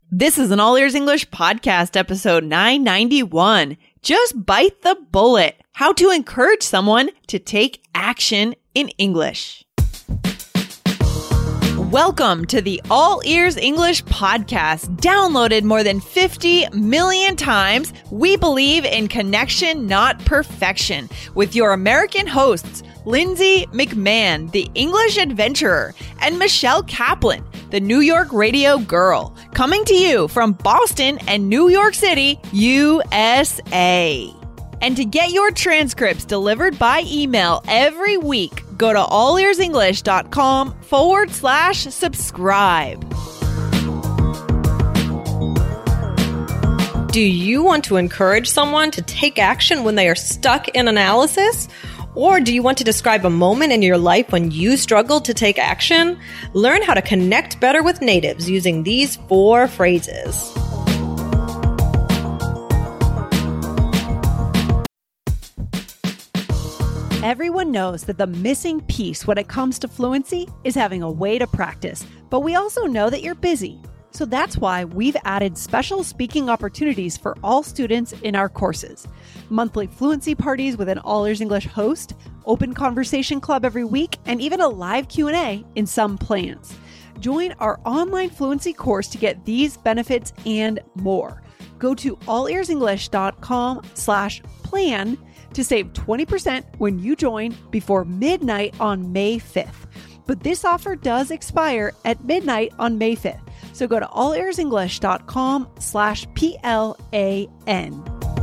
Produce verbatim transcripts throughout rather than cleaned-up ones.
This is an All Ears English podcast, episode nine ninety-one. Just bite the bullet. How to encourage someone to take action in English. Welcome to the All Ears English podcast. Downloaded more than fifty million times, we believe in connection, not perfection. With your American hosts, Lindsay McMahon, the English adventurer, and Michelle Kaplan, the New York radio girl, coming to you from Boston and New York City, U S A. And to get your transcripts delivered by email every week, go to allearsenglish.com forward slash subscribe. Do you want to encourage someone to take action when they are stuck in analysis? Or do you want to describe a moment in your life when you struggled to take action? Learn how to connect better with natives using these four phrases. Everyone knows that the missing piece when it comes to fluency is having a way to practice, but we also know that you're busy. So that's why we've added special speaking opportunities for all students in our courses. Monthly fluency parties with an All Ears English host, open conversation club every week, and even a live Q and A in some plans. Join our online fluency course to get these benefits and more. Go to allearsenglish.com slash plan to save twenty percent when you join before midnight on May fifth. But this offer does expire at midnight on May fifth. So go to allearsenglish.com slash P-L-A-N.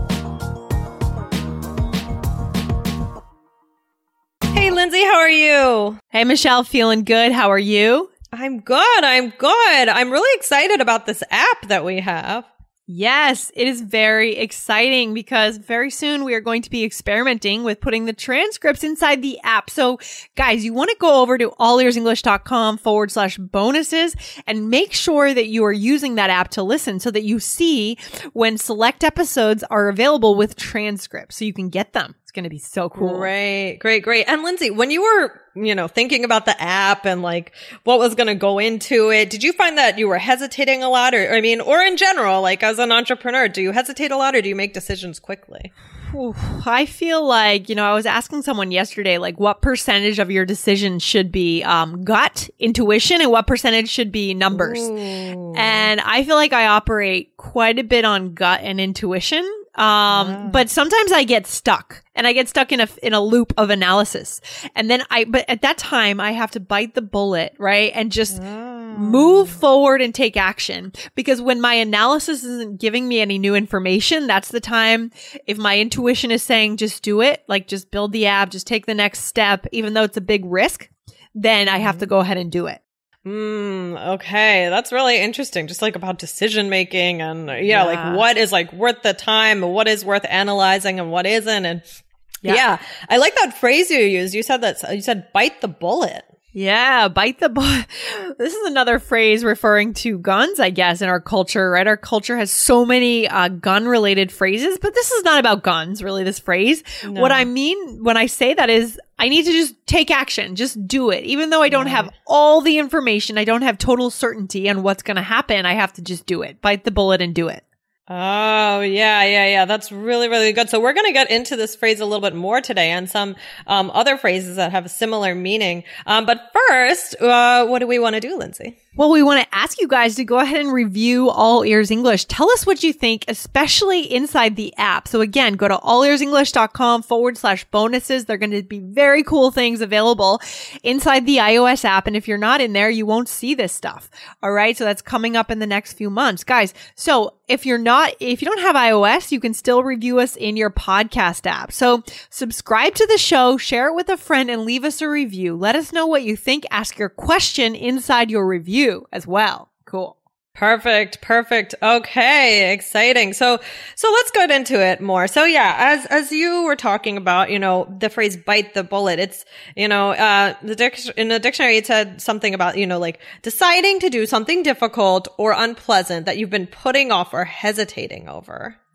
Hey, Lindsay, how are you? Hey, Michelle, feeling good. How are you? I'm good. I'm good. I'm really excited about this app that we have. Yes, it is very exciting because very soon we are going to be experimenting with putting the transcripts inside the app. So guys, you want to go over to allearsenglish.com forward slash bonuses and make sure that you are using that app to listen so that you see when select episodes are available with transcripts so you can get them. It's going to be so cool. Great, great, great. And Lindsay, when you were, you know, thinking about the app and like what was going to go into it, did you find that you were hesitating a lot? Or, I mean, or in general, like as an entrepreneur, do you hesitate a lot or do you make decisions quickly? Ooh, I feel like, you know, I was asking someone yesterday, like what percentage of your decisions should be um, gut, intuition, and what percentage should be numbers. Ooh. And I feel like I operate quite a bit on gut and intuition. Um, wow. But sometimes I get stuck and I get stuck in a, in a loop of analysis. And then I, but at that time I have to bite the bullet, right? And just wow. move forward and take action. Because when my analysis isn't giving me any new information, that's the time if my intuition is saying, just do it, like just build the app, just take the next step, even though it's a big risk, then I have to go ahead and do it. Mm, okay. That's really interesting. Just like about decision making and yeah, Yeah. like what is like worth the time, what is worth analyzing and what isn't. And Yeah. yeah, I like that phrase you used. You said that, you said bite the bullet. Yeah, bite the bullet. This is another phrase referring to guns, I guess, in our culture, right? Our culture has so many uh, gun-related phrases, but this is not about guns, really, this phrase. No. What I mean when I say that is I need to just take action, just do it. Even though I don't Right. have all the information, I don't have total certainty on what's going to happen, I have to just do it. Bite the bullet and do it. Oh, yeah, yeah, yeah. That's really, really good. So we're going to get into this phrase a little bit more today and some um, other phrases that have a similar meaning. Um, but first, uh, what do we want to do, Lindsay? Well, we want to ask you guys to go ahead and review All Ears English. Tell us what you think, especially inside the app. So again, go to allearsenglish.com forward slash bonuses. There are going to be very cool things available inside the iOS app. And if you're not in there, you won't see this stuff. All right. So that's coming up in the next few months, guys. So if you're not, if you don't have iOS, you can still review us in your podcast app. So subscribe to the show, share it with a friend, and leave us a review. Let us know what you think. Ask your question inside your review as well. Cool. Perfect. Perfect. Okay. Exciting. So, so let's get into it more. So yeah, as, as you were talking about, you know, the phrase bite the bullet, it's, you know, uh, the dic- in the dictionary, it said something about, you know, like deciding to do something difficult or unpleasant that you've been putting off or hesitating over.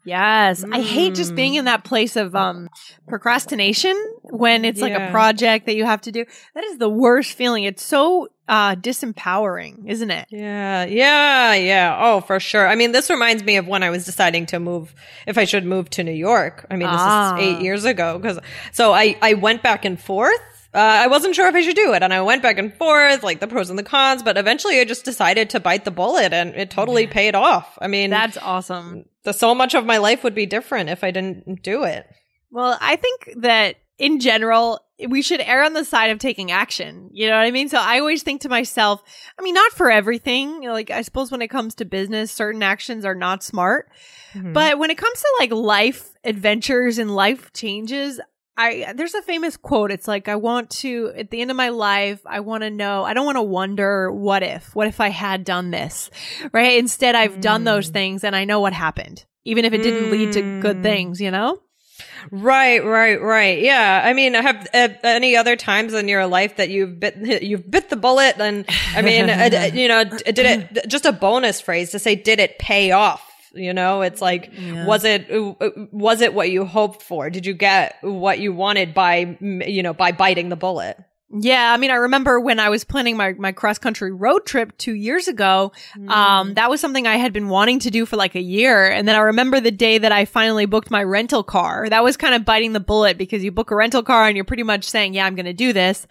Yes. Mm. I hate just being in that place of um procrastination when it's like Yeah. a project that you have to do. That is the worst feeling. It's so uh disempowering, isn't it? Yeah, yeah, yeah. Oh, for sure. I mean, this reminds me of when I was deciding to move, if I should move to New York. I mean, this Ah. is eight years ago. Cause, so I, I went back and forth. Uh, I wasn't sure if I should do it. And I went back and forth, like the pros and the cons, but eventually I just decided to bite the bullet and it totally paid off. I mean, That's awesome. the, so much of my life would be different if I didn't do it. Well, I think that in general, we should err on the side of taking action. You know what I mean? So I always think to myself, I mean, not for everything. You know, like I suppose when it comes to business, certain actions are not smart. Mhm. But when it comes to like life adventures and life changes, I there's a famous quote. It's like, I want to, at the end of my life, I want to know, I don't want to wonder what if, what if I had done this, right? Instead, I've done those things and I know what happened, even if it didn't lead to good things, you know? Right, right, right. Yeah. I mean, have uh, any other times in your life that you've bit, you've bit the bullet? And I mean, uh, you know, d- did it, just a bonus phrase to say, did it pay off? You know, it's like, Yeah. was it, was it what you hoped for? Did you get what you wanted by, you know, by biting the bullet? Yeah, I mean, I remember when I was planning my, my cross-country road trip two years ago, um, that was something I had been wanting to do for like a year. And then I remember the day that I finally booked my rental car. That was kind of biting the bullet because you book a rental car and you're pretty much saying, yeah, I'm going to do this.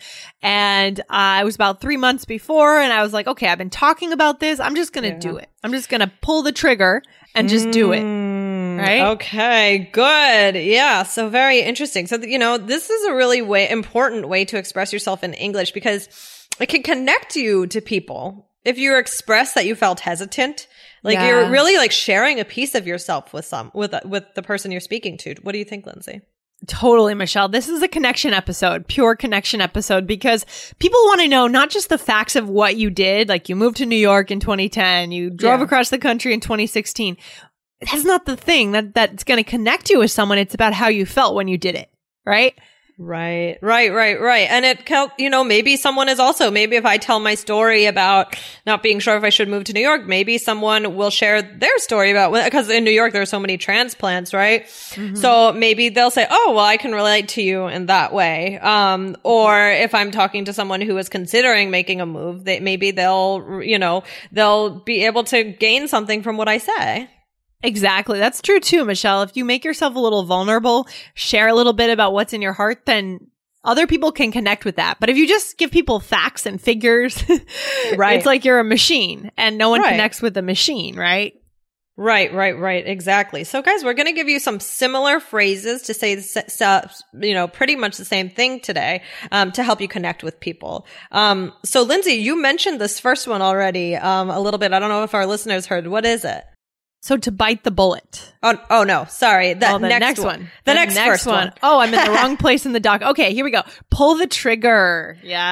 And uh, it was about three months before and I was like, okay, I've been talking about this. I'm just going to Yeah. do it. I'm just going to pull the trigger and just do it. Right? Okay, good. Yeah. So very interesting. So, you know, this is a really way, important way to express yourself in English because it can connect you to people. If you express that you felt hesitant, like Yeah. you're really like sharing a piece of yourself with some, with, with the person you're speaking to. What do you think, Lindsay? Totally, Michelle. This is a connection episode, pure connection episode, because people want to know not just the facts of what you did, like you moved to New York in twenty ten, you drove Yeah. across the country in twenty sixteen. That's not the thing that that's going to connect you with someone. It's about how you felt when you did it, right? Right, right, right, right. And it, cal- you know, maybe someone is also, maybe if I tell my story about not being sure if I should move to New York, maybe someone will share their story about, because in New York, there are so many transplants, right? Mm-hmm. So maybe they'll say, oh, well, I can relate to you in that way. Um, or if I'm talking to someone who is considering making a move, they, maybe they'll, you know, they'll be able to gain something from what I say. Exactly. That's true too, Michelle. If you make yourself a little vulnerable, share a little bit about what's in your heart, then other people can connect with that. But if you just give people facts and figures, Right. it's like you're a machine and no one Right. connects with the machine, right? Right, right, right. Exactly. So guys, we're going to give you some similar phrases to say, the s- s- you know, pretty much the same thing today, um, to help you connect with people. Um, so Lindsay, you mentioned this first one already, um, a little bit. I don't know if our listeners heard. What is it? So to bite the bullet. Oh, oh no, sorry. The, Oh, the next, next one. one. The, next, first one. Oh, I'm in the wrong place in the doc. Okay, here we go. Pull the trigger.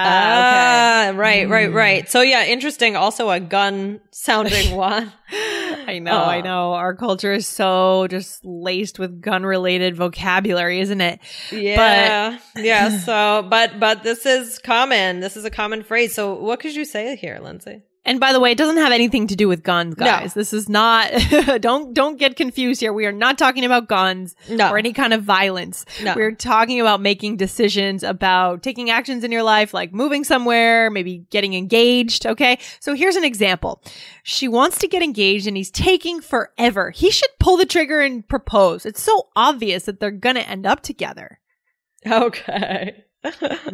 Yeah. Ah, right, right, right. So yeah, interesting. Also a gun sounding one. okay. I know, Oh. I know. Our culture is so just laced with gun related vocabulary, isn't it? Yeah. yeah. So, but, but this is common. This is a common phrase. So what could you say here, Lindsay? And by the way, it doesn't have anything to do with guns, guys. No. This is not, don't, don't get confused here. We are not talking about guns No. or any kind of violence. No. We're talking about making decisions about taking actions in your life, like moving somewhere, maybe getting engaged. Okay. So here's an example. She wants to get engaged and he's taking forever. He should pull the trigger and propose. It's so obvious that they're going to end up together. Okay. I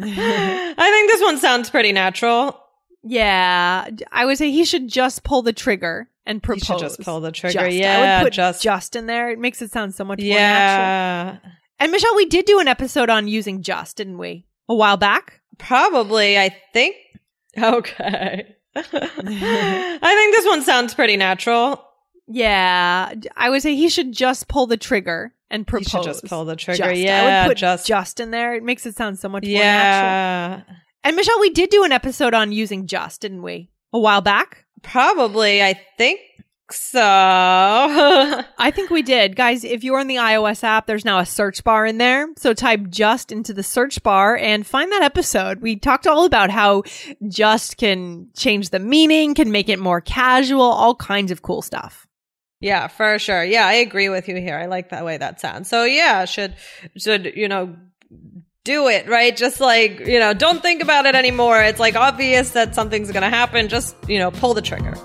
think this one sounds pretty natural. Yeah. I would say he should just pull the trigger and propose. You should just pull the trigger. Just. Yeah, I would put just. just in there. It makes it sound so much more natural. Yeah. And Michelle, we did do an episode on using just, didn't we? A while back? Probably, I think. Okay. I think this one sounds pretty natural. Yeah. I would say he should just pull the trigger and propose. You should just pull the trigger. Just. Yeah, I would put just. just in there. It makes it sound so much more natural. Yeah. And Michelle, we did do an episode on using just, didn't we? A while back? Probably, I think so. I think we did. Guys, if you're on the iOS app, there's now a search bar in there. So type just into the search bar and find that episode. We talked all about how just can change the meaning, can make it more casual, all kinds of cool stuff. Yeah, for sure. Yeah, I agree with you here. I like that way that sounds. So yeah, should, should, you know, do it, right? Just like, you know, don't think about it anymore. It's like obvious that something's going to happen. Just, you know, pull the trigger.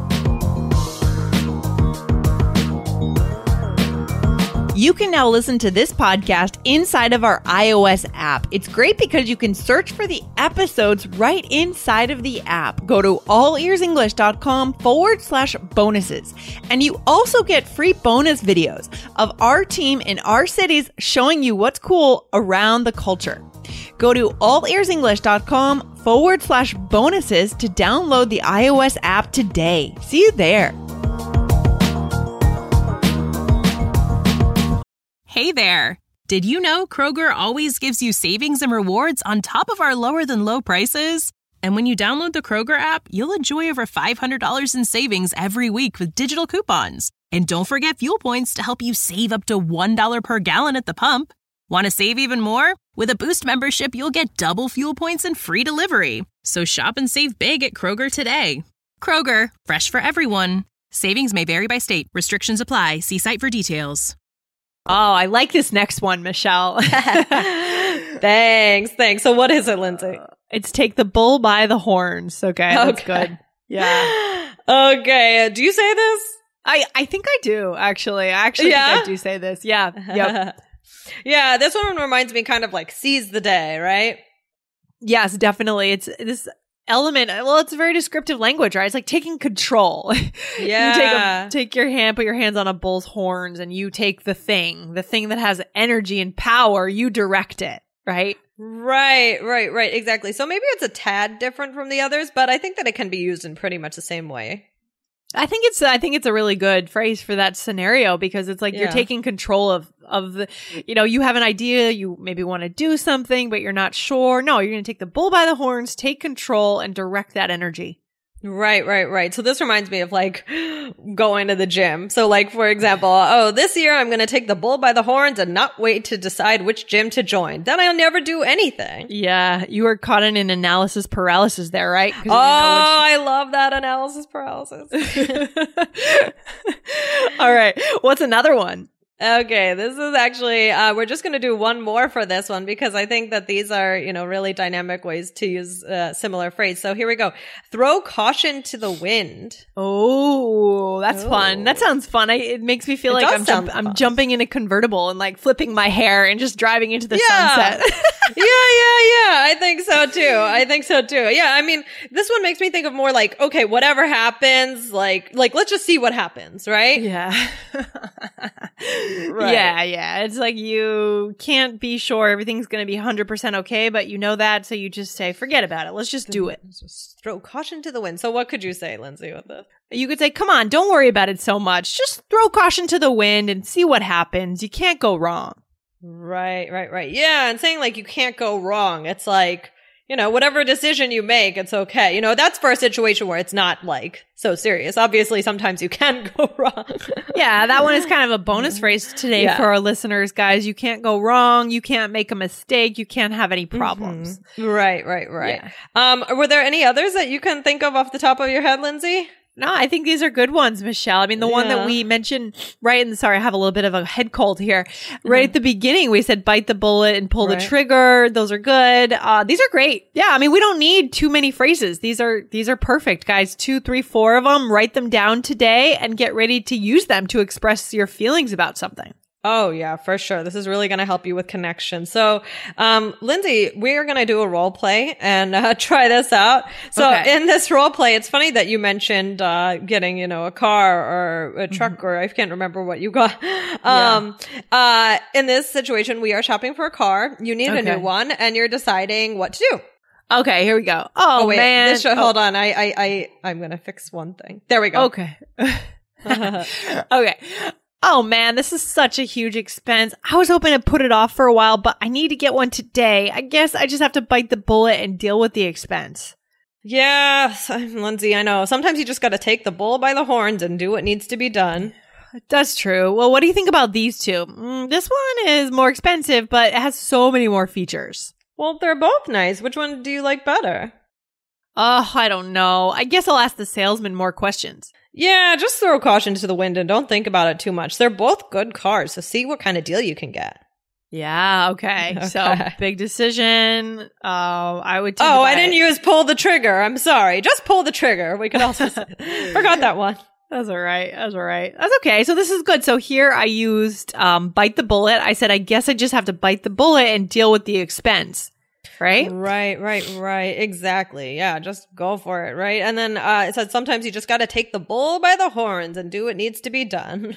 You can now listen to this podcast inside of our iOS app. It's great because you can search for the episodes right inside of the app. Go to allearsenglish.com forward slash bonuses. And you also get free bonus videos of our team in our cities showing you what's cool around the culture. Go to allearsenglish.com forward slash bonuses to download the iOS app today. See you there. Hey there! Did you know Kroger always gives you savings and rewards on top of our lower than low prices? And when you download the Kroger app, you'll enjoy over five hundred dollars in savings every week with digital coupons. And don't forget fuel points to help you save up to one dollar per gallon at the pump. Want to save even more? With a Boost membership, you'll get double fuel points and free delivery. So shop and save big at Kroger today. Kroger, fresh for everyone. Savings may vary by state. Restrictions apply. See site for details. Oh, I like this next one, Michelle. Thanks, thanks. So what is it, Lindsay? It's take the bull by the horns. Okay, that's okay. Good. Yeah. Okay. Do you say this? I, I think I do, actually. I actually yeah? think I do say this. Yeah. Yep. Yeah, this one reminds me kind of like seize the day, right? Yes, definitely. It's this element. Well, it's a very descriptive language, right? It's like taking control. Yeah. You take a, take your hand, put your hands on a bull's horns, and you take the thing, the thing that has energy and power, you direct it, right? Right, right, right. Exactly. So maybe it's a tad different from the others, but I think that it can be used in pretty much the same way. I think it's I think it's a really good phrase for that scenario because it's like yeah. you're taking control of of the, you know, you have an idea, you maybe want to do something, but you're not sure. No, you're going to take the bull by the horns, take control, and direct that energy. Right, right, right. So this reminds me of like going to the gym. So like, for example, oh, this year I'm going to take the bull by the horns and not wait to decide which gym to join. Then I'll never do anything. Yeah. You were caught in an analysis paralysis there, right? Oh, I love that analysis paralysis. All right. What's another one? Okay, this is actually, uh, we're just going to do one more for this one because I think that these are, you know, really dynamic ways to use a similar phrase. So here we go. Throw caution to the wind. Oh, that's Ooh. fun. That sounds fun. I, it makes me feel it like I'm, jump, I'm jumping in a convertible and like flipping my hair and just driving into the yeah. sunset. yeah, yeah, yeah. I think so too. I think so too. Yeah, I mean, this one makes me think of more like, okay, whatever happens, like, like let's just see what happens, right? Yeah. Right. Yeah, yeah. It's like you can't be sure everything's going to be one hundred percent okay, but you know that, so you just say, forget about it. Let's just do it. Just throw caution to the wind. So what could you say, Lindsay, with this? You could say, come on, don't worry about it so much. Just throw caution to the wind and see what happens. You can't go wrong. Right, right, right. Yeah, and saying like you can't go wrong. It's like, you know, whatever decision you make, it's okay. You know, that's for a situation where it's not like so serious. Obviously, sometimes you can go wrong. Yeah, that one is kind of a bonus phrase today yeah. for our listeners, guys. You can't go wrong. You can't make a mistake. You can't have any problems. Mm-hmm. Right, right, right. Yeah. Um, were there any others that you can think of off the top of your head, Lindsay? No, I think these are good ones, Michelle. I mean, the yeah. one that we mentioned right in the, sorry, I have a little bit of a head cold here. Right mm-hmm. at the beginning, we said bite the bullet and pull right. the trigger. Those are good. Uh, these are great. Yeah. I mean, we don't need too many phrases. These are, these are perfect, guys. Two, three, four of them. Write them down today and get ready to use them to express your feelings about something. Oh, yeah, for sure. This is really going to help you with connection. So, um, Lindsay, we're going to do a role play and uh, try this out. So okay. in this role play, it's funny that you mentioned uh, getting, you know, a car or a truck mm-hmm. or I can't remember what you got. Um, yeah. uh, in this situation, we are shopping for a car. You need okay. a new one and you're deciding what to do. Okay, here we go. Oh, oh wait, man. This show, oh. Hold on. I, I, I, I'm going to fix one thing. There we go. Okay. Okay. Oh man, this is such a huge expense. I was hoping to put it off for a while, but I need to get one today. I guess I just have to bite the bullet and deal with the expense. Yeah, Lindsay, I know. Sometimes you just got to take the bull by the horns and do what needs to be done. That's true. Well, what do you think about these two? Mm, this one is more expensive, but it has so many more features. Well, they're both nice. Which one do you like better? Oh, I don't know. I guess I'll ask the salesman more questions. Yeah, just throw caution to the wind and don't think about it too much. They're both good cars, so see what kind of deal you can get. Yeah, okay. okay. So, big decision. Uh, I would Oh, I didn't use pull the trigger. I'm sorry. Just pull the trigger. We could also say, forgot that one. That's all right. That's all right. That's okay. So this is good. So here I used um, bite the bullet. I said, I guess I just have to bite the bullet and deal with the expense. Right? Right, right, right. Exactly. Yeah, just go for it, right? And then uh, it said sometimes you just got to take the bull by the horns and do what needs to be done.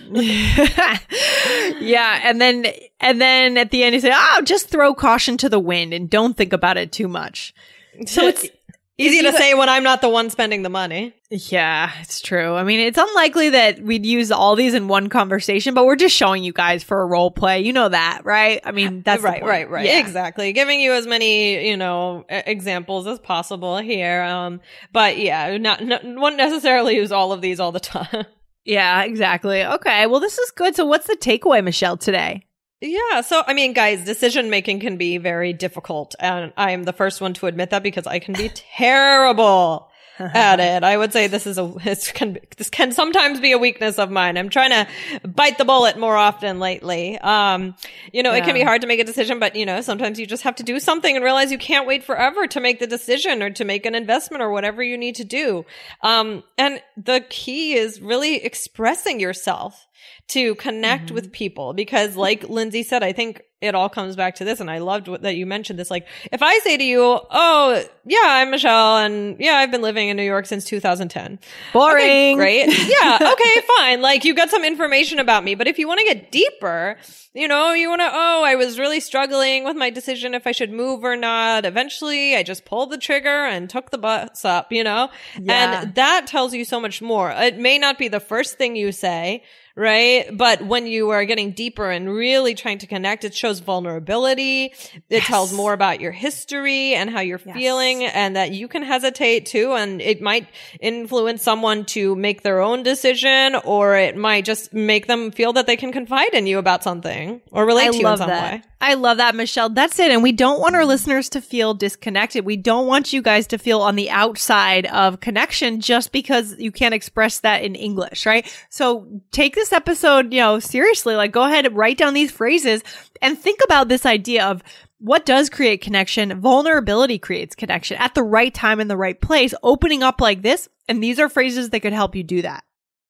Yeah, and then and then at the end you say, oh, just throw caution to the wind and don't think about it too much. So it's easy to say when I'm not the one spending the money. Yeah, it's true. I mean, it's unlikely that we'd use all these in one conversation, but we're just showing you guys for a role play. You know that, right? I mean, that's right, right, right. Yeah. Exactly. Giving you as many, you know, examples as possible here. Um, but yeah, not, not won't necessarily use all of these all the time. Yeah, exactly. Okay. Well, this is good. So what's the takeaway, Michelle, today? Yeah. So, I mean, guys, decision making can be very difficult. And I am the first one to admit that because I can be terrible at it. I would say this is a, this can, this can sometimes be a weakness of mine. I'm trying to bite the bullet more often lately. Um, you know, yeah. It can be hard to make a decision, but you know, sometimes you just have to do something and realize you can't wait forever to make the decision or to make an investment or whatever you need to do. Um, and the key is really expressing yourself to connect mm-hmm. with people because like Lindsay said, I think it all comes back to this. And I loved what, that you mentioned this. Like, if I say to you, oh, yeah, I'm Michelle and yeah, I've been living in New York since two thousand ten. Boring. Okay, great. Yeah. Okay, fine. Like you got some information about me. But if you want to get deeper, you know, you want to, oh, I was really struggling with my decision if I should move or not. Eventually I just pulled the trigger and took the bus up, you know, yeah. And that tells you so much more. It may not be the first thing you say, right? But when you are getting deeper and really trying to connect, it shows vulnerability. It yes. tells more about your history and how you're yes. feeling and that you can hesitate too. And it might influence someone to make their own decision or it might just make them feel that they can confide in you about something or relate I to you in some that. way. I love that, Michelle. That's it. And we don't want our listeners to feel disconnected. We don't want you guys to feel on the outside of connection just because you can't express that in English, right? So take this episode, you know, seriously. Like, go ahead and write down these phrases and think about this idea of what does create connection. Vulnerability creates connection at the right time in the right place, opening up like this. And these are phrases that could help you do that.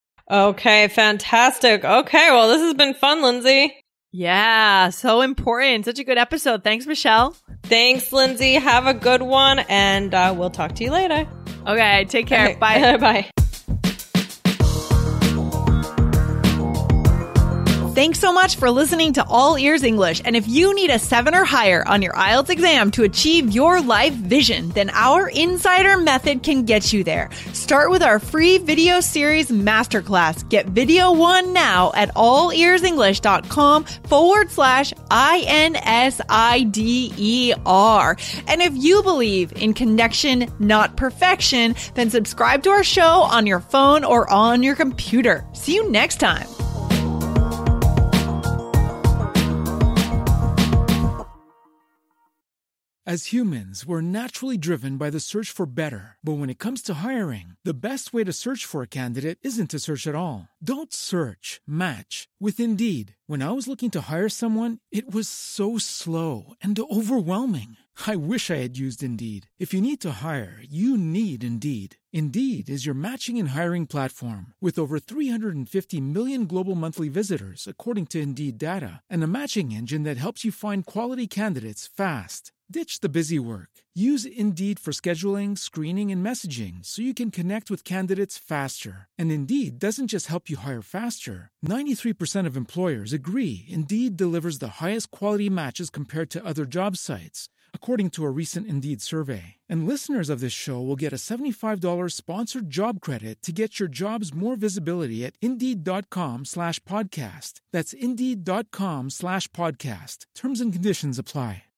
Okay, fantastic. Okay, well, this has been fun, Lindsay. Yeah, so important. Such a good episode. Thanks, Michelle. Thanks, Lindsay. Have a good one, and uh, we'll talk to you later. Okay, take care. Okay. Bye. Bye. Thanks so much for listening to All Ears English. And if you need a seven or higher on your I E L T S exam to achieve your life vision, then our Insider Method can get you there. Start with our free video series masterclass. Get video one now at allearsenglish.com forward slash I N S I D E R. And if you believe in connection, not perfection, then subscribe to our show on your phone or on your computer. See you next time. As humans, we're naturally driven by the search for better. But when it comes to hiring, the best way to search for a candidate isn't to search at all. Don't search, match with Indeed. When I was looking to hire someone, it was so slow and overwhelming. I wish I had used Indeed. If you need to hire, you need Indeed. Indeed is your matching and hiring platform with over three hundred fifty million global monthly visitors, according to Indeed data, and a matching engine that helps you find quality candidates fast. Ditch the busy work. Use Indeed for scheduling, screening, and messaging so you can connect with candidates faster. And Indeed doesn't just help you hire faster. ninety-three percent of employers agree Indeed delivers the highest quality matches compared to other job sites, according to a recent Indeed survey. And listeners of this show will get a seventy-five dollars sponsored job credit to get your jobs more visibility at Indeed.com slash podcast. That's Indeed.com slash podcast. Terms and conditions apply.